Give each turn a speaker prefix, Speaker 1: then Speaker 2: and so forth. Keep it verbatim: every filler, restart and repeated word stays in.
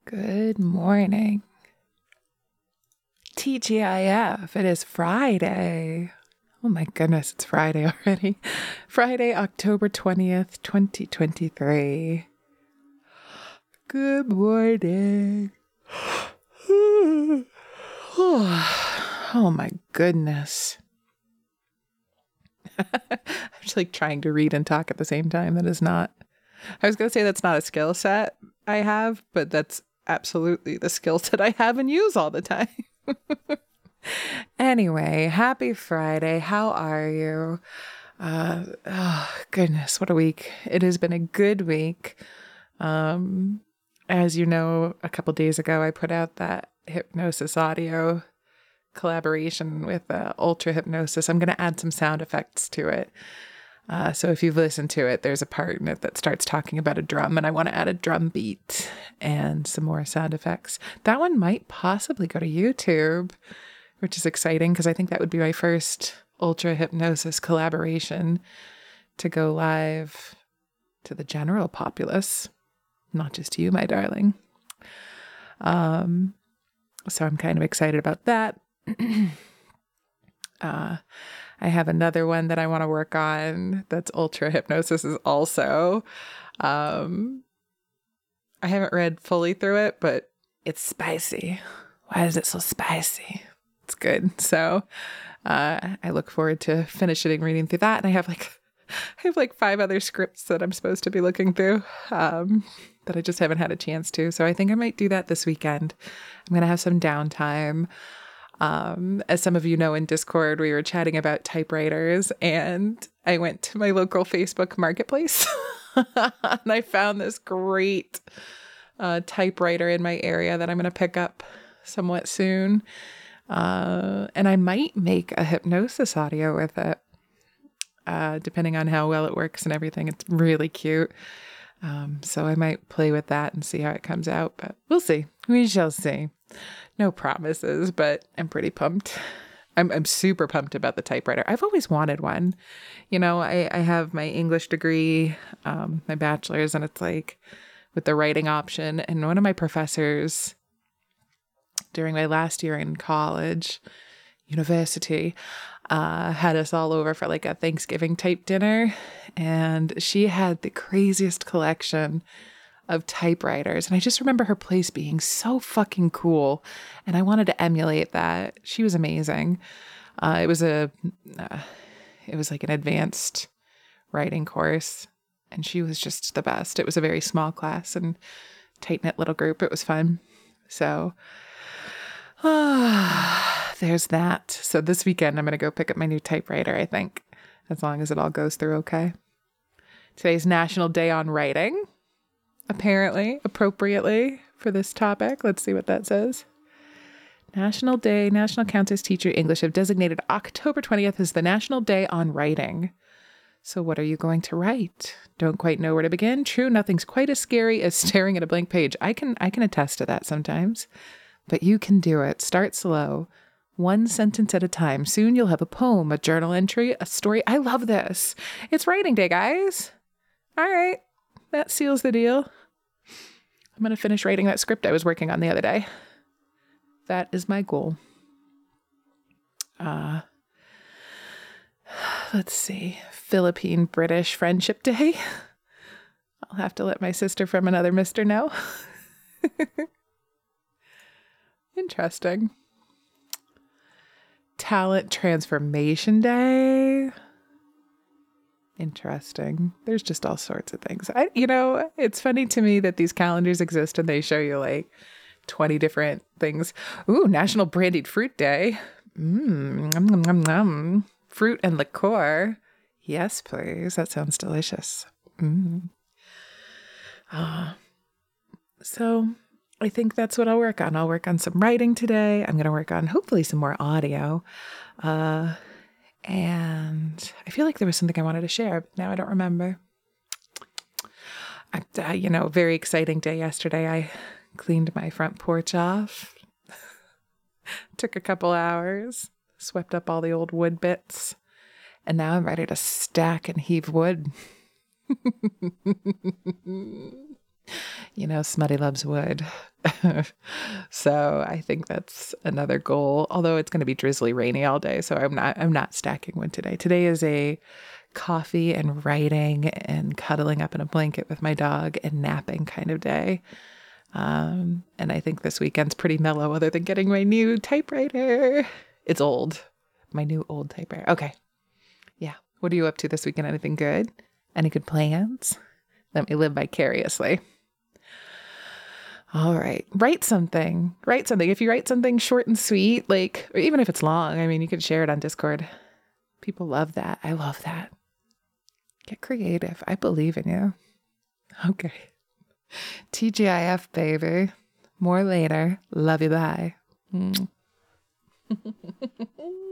Speaker 1: Good morning. T G I F, it is Friday. Oh my goodness, it's Friday already. Friday, October twentieth, twenty twenty-three. Good morning. Oh my goodness. I'm just like trying to read and talk at the same time. That is not, I was going to say that's not a skill set I have, but that's absolutely the skill set I have and use all the time. Anyway, happy Friday. How are you? Uh, oh, goodness, what a week. It has been a good week. Um, as you know, a couple days ago, I put out that hypnosis audio collaboration with uh, Ultra Hypnosis. I'm going to add some sound effects to it. Uh, so if you've listened to it, there's a part in it that starts talking about a drum, and I want to add a drum beat and some more sound effects. That one might possibly go to YouTube, which is exciting because I think that would be my first Ultra Hypnosis collaboration to go live to the general populace, not just you, my darling. Um, so I'm kind of excited about that. uh, I have another one that I want to work on that's Ultra Hypnosis is also. Um, I haven't read fully through it, but it's spicy. Why is it so spicy? It's good. So uh, I look forward to finishing reading through that. And I have like I have like five other scripts that I'm supposed to be looking through um, that I just haven't had a chance to. So I think I might do that this weekend. I'm going to have some downtime. Um, as some of you know, in Discord, we were chatting about typewriters, and I went to my local Facebook marketplace and I found this great uh, typewriter in my area that I'm going to pick up somewhat soon. Uh, and I might make a hypnosis audio with it, uh, depending on how well it works and everything. It's really cute. Um, so I might play with that and see how it comes out, but we'll see. We shall see. No promises, but I'm pretty pumped. I'm I'm super pumped about the typewriter. I've always wanted one. You know, I, I have my English degree, um, my bachelor's, and it's like with the writing option. And one of my professors during my last year in college, university, uh, had us all over for like a Thanksgiving type dinner. And she had the craziest collection of typewriters. And I just remember her place being so fucking cool. And I wanted to emulate that. She was amazing. Uh, it was a, uh, it was like an advanced writing course. And she was just the best. It was a very small class and tight-knit little group. It was fun. So, uh, there's that. So this weekend, I'm going to go pick up my new typewriter, I think, as long as it all goes through okay. Today's National Day on Writing. Apparently, appropriately for this topic. Let's see what that says. National Day, National Countess Teacher English have designated October twentieth as the National Day on Writing. So what are you going to write? Don't quite know where to begin? True, nothing's quite as scary as staring at a blank page. I can I can attest to that sometimes. But you can do it. Start slow. One sentence at a time. Soon you'll have a poem, a journal entry, a story. I love this. It's writing day, guys. All right. That seals the deal. I'm going to finish writing that script I was working on the other day. That is my goal. Uh, let's see. Philippine British Friendship Day. I'll have to let my sister from another mister know. Interesting. Talent Transformation Day. Interesting. There's just all sorts of things. I, you know, it's funny to me that these calendars exist and they show you like twenty different things. Ooh, National Brandied Fruit Day. Mmm. Nom, nom, nom, nom. Fruit and liqueur. Yes, please. That sounds delicious. Mm. Uh, so I think that's what I'll work on. I'll work on some writing today. I'm going to work on hopefully some more audio. Uh, And I feel like there was something I wanted to share, but now I don't remember. I, uh, you know, very exciting day yesterday. I cleaned my front porch off. Took a couple hours, swept up all the old wood bits, and now I'm ready to stack and heave wood. You know, Smutty loves wood. So I think that's another goal, although it's going to be drizzly rainy all day. So I'm not, I'm not stacking wood today. Today is a coffee and writing and cuddling up in a blanket with my dog and napping kind of day. Um, and I think this weekend's pretty mellow other than getting my new typewriter. It's old. My new old typewriter. Okay. Yeah. What are you up to this weekend? Anything good? Any good plans? Let me live vicariously. All right. Write something. Write something. If you write something short and sweet, like, or even if it's long, I mean, you can share it on Discord. People love that. I love that. Get creative. I believe in you. Okay. T G I F, baby. More later. Love you. Bye. Mm.